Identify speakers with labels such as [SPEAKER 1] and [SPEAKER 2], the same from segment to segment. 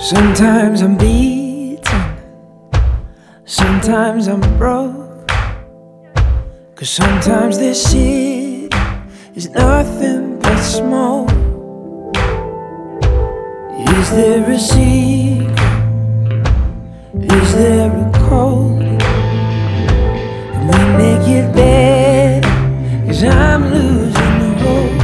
[SPEAKER 1] Sometimes I'm beaten, sometimes I'm broke, 'cause sometimes this shit is nothing but smoke. Is there a secret? Is there a code? Can we make it better? 'Cause I'm losing the hope.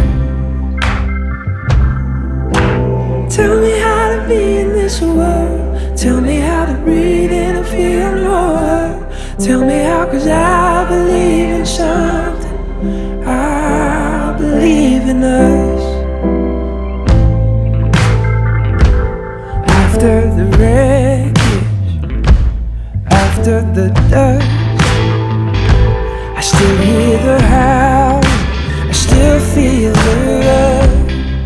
[SPEAKER 1] Tell me how to be in this world. Tell me how to breathe in and feel no hurt. Tell me how, 'cause I believe in something. I believe in us. After the wreckage, after the dust, I still hear the howl, I still feel the rush.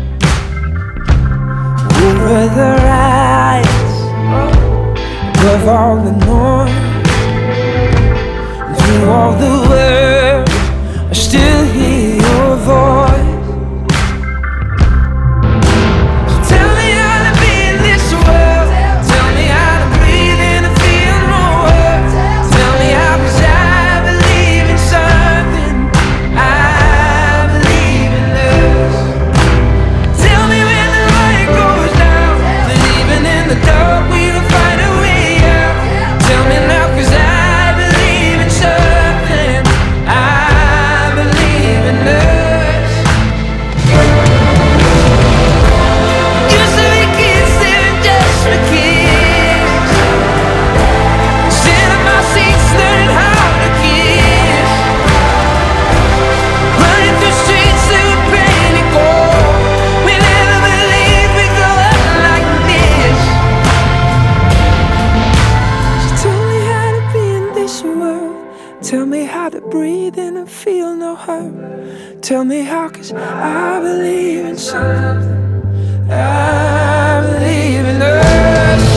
[SPEAKER 1] Over the rise, above all the noise, and through all the words, I still hear your voice. So tell me how to be in this world. Tell me how to breathe in and feel no hurt. Tell me how, 'cause I believe in something. I believe in us. Tell me when the light goes down, that even in the dark we will find a way out. Tell me now, 'cause I believe in something. I believe in us. Used to be kids living just for kids, sitting in my seats learning how to kiss, running through streets that were pain and gold. We never believed we'd grow up like this. So tell me how to be in this world. Tell me how to breathe in and feel no hurt. Tell me how, 'cause I believe in something. I believe in us.